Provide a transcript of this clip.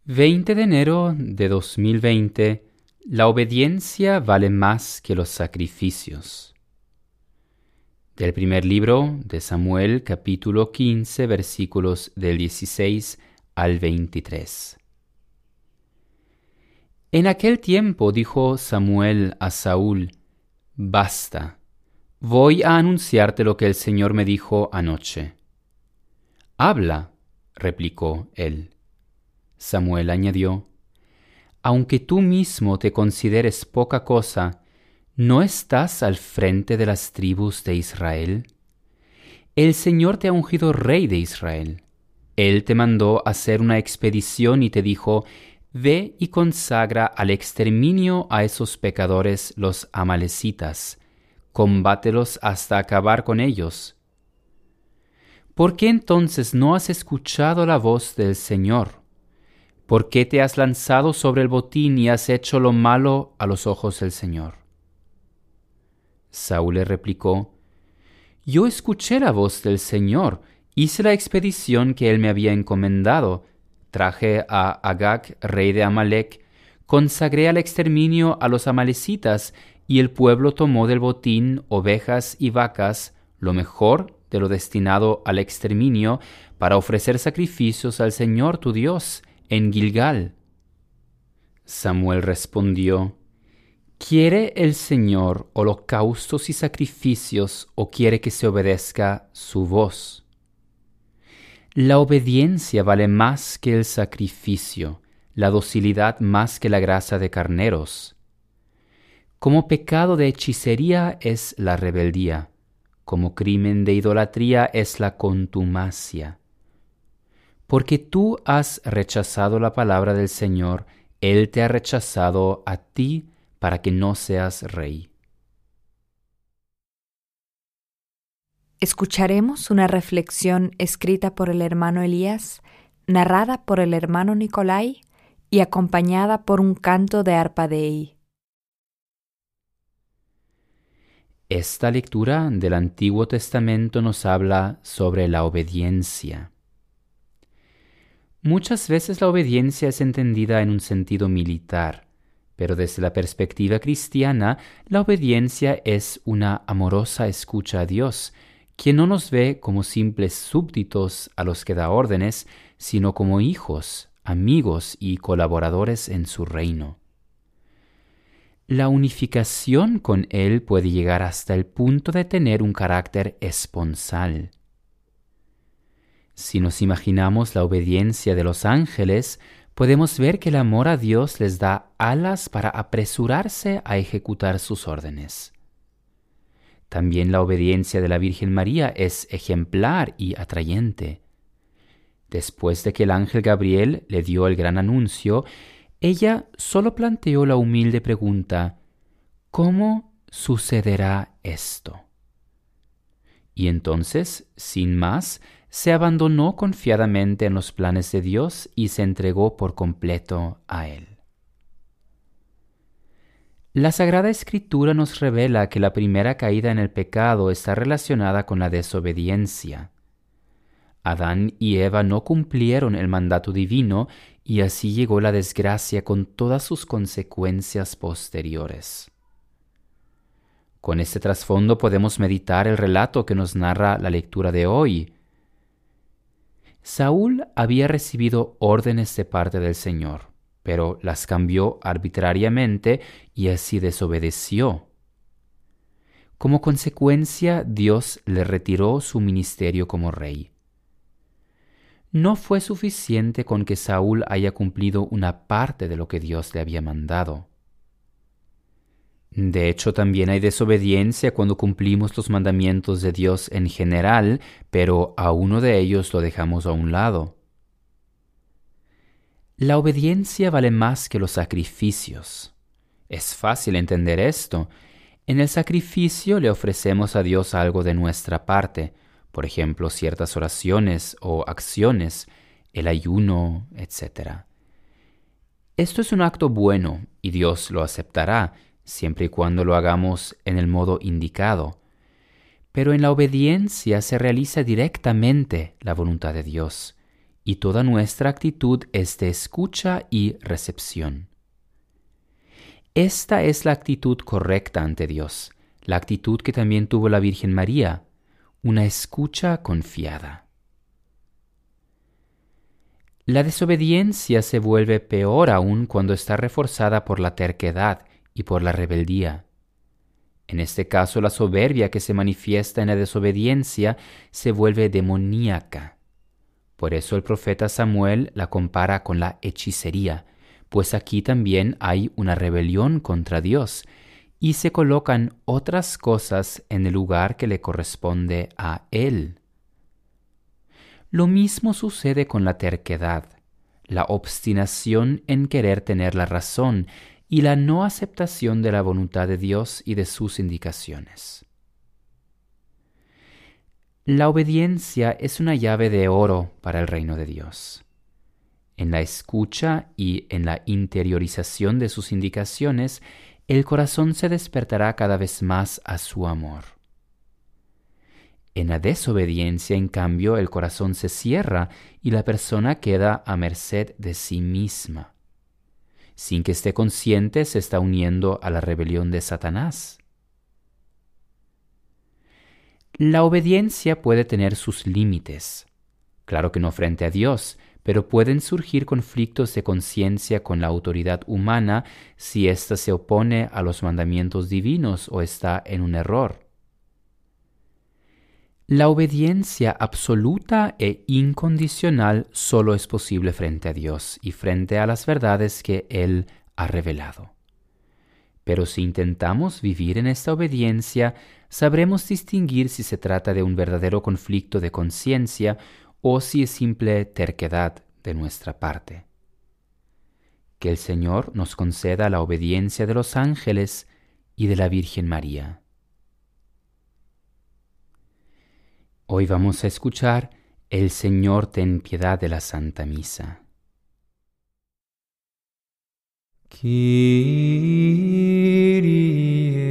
20 de enero de 2020. La obediencia vale más que los sacrificios. Del primer libro de Samuel, capítulo 15, versículos del 16 al 23. En aquel tiempo dijo Samuel a Saúl: Basta, voy a anunciarte lo que el Señor me dijo anoche. Habla, replicó él. Samuel añadió: Aunque tú mismo te consideres poca cosa, ¿no estás al frente de las tribus de Israel? El Señor te ha ungido rey de Israel. Él te mandó hacer una expedición y te dijo: Ve y consagra al exterminio a esos pecadores, los amalecitas. Combátelos hasta acabar con ellos. ¿Por qué entonces no has escuchado la voz del Señor? ¿Por qué te has lanzado sobre el botín y has hecho lo malo a los ojos del Señor? Saúl le replicó: Yo escuché la voz del Señor, hice la expedición que él me había encomendado, traje a Agag, rey de Amalec, consagré al exterminio a los amalecitas, y el pueblo tomó del botín ovejas y vacas, lo mejor de lo destinado al exterminio, para ofrecer sacrificios al Señor tu Dios en Gilgal. Samuel respondió: ¿Quiere el Señor holocaustos y sacrificios o quiere que se obedezca su voz? La obediencia vale más que el sacrificio, la docilidad más que la grasa de carneros. Como pecado de hechicería es la rebeldía, como crimen de idolatría es la contumacia. Porque tú has rechazado la palabra del Señor, Él te ha rechazado a ti para que no seas rey. Escucharemos una reflexión escrita por el hermano Elías, narrada por el hermano Nicolai y acompañada por un canto de arpa Dei. Esta lectura del Antiguo Testamento nos habla sobre la obediencia. Muchas veces la obediencia es entendida en un sentido militar, pero desde la perspectiva cristiana, la obediencia es una amorosa escucha a Dios, quien no nos ve como simples súbditos a los que da órdenes, sino como hijos, amigos y colaboradores en su reino. La unificación con Él puede llegar hasta el punto de tener un carácter esponsal. Si nos imaginamos la obediencia de los ángeles, podemos ver que el amor a Dios les da alas para apresurarse a ejecutar sus órdenes. También la obediencia de la Virgen María es ejemplar y atrayente. Después de que el ángel Gabriel le dio el gran anuncio, ella solo planteó la humilde pregunta: ¿cómo sucederá esto? Y entonces, sin más, se abandonó confiadamente en los planes de Dios y se entregó por completo a Él. La Sagrada Escritura nos revela que la primera caída en el pecado está relacionada con la desobediencia. Adán y Eva no cumplieron el mandato divino y así llegó la desgracia con todas sus consecuencias posteriores. Con este trasfondo podemos meditar el relato que nos narra la lectura de hoy. Saúl había recibido órdenes de parte del Señor, pero las cambió arbitrariamente y así desobedeció. Como consecuencia, Dios le retiró su ministerio como rey. No fue suficiente con que Saúl haya cumplido una parte de lo que Dios le había mandado. De hecho, también hay desobediencia cuando cumplimos los mandamientos de Dios en general, pero a uno de ellos lo dejamos a un lado. La obediencia vale más que los sacrificios. Es fácil entender esto. En el sacrificio le ofrecemos a Dios algo de nuestra parte, por ejemplo, ciertas oraciones o acciones, el ayuno, etc. Esto es un acto bueno y Dios lo aceptará, siempre y cuando lo hagamos en el modo indicado. Pero en la obediencia se realiza directamente la voluntad de Dios, y toda nuestra actitud es de escucha y recepción. Esta es la actitud correcta ante Dios, la actitud que también tuvo la Virgen María, una escucha confiada. La desobediencia se vuelve peor aún cuando está reforzada por la terquedad y por la rebeldía. En este caso, la soberbia que se manifiesta en la desobediencia se vuelve demoníaca. Por eso el profeta Samuel la compara con la hechicería, pues aquí también hay una rebelión contra Dios y se colocan otras cosas en el lugar que le corresponde a Él. Lo mismo sucede con la terquedad, la obstinación en querer tener la razón y la no aceptación de la voluntad de Dios y de sus indicaciones. La obediencia es una llave de oro para el reino de Dios. En la escucha y en la interiorización de sus indicaciones, el corazón se despertará cada vez más a su amor. En la desobediencia, en cambio, el corazón se cierra y la persona queda a merced de sí misma. Sin que esté consciente, se está uniendo a la rebelión de Satanás. La obediencia puede tener sus límites. Claro que no frente a Dios, pero pueden surgir conflictos de conciencia con la autoridad humana si ésta se opone a los mandamientos divinos o está en un error. La obediencia absoluta e incondicional solo es posible frente a Dios y frente a las verdades que Él ha revelado. Pero si intentamos vivir en esta obediencia, sabremos distinguir si se trata de un verdadero conflicto de conciencia o si es simple terquedad de nuestra parte. Que el Señor nos conceda la obediencia de los ángeles y de la Virgen María. Hoy vamos a escuchar El Señor ten piedad de la Santa Misa. Kyrie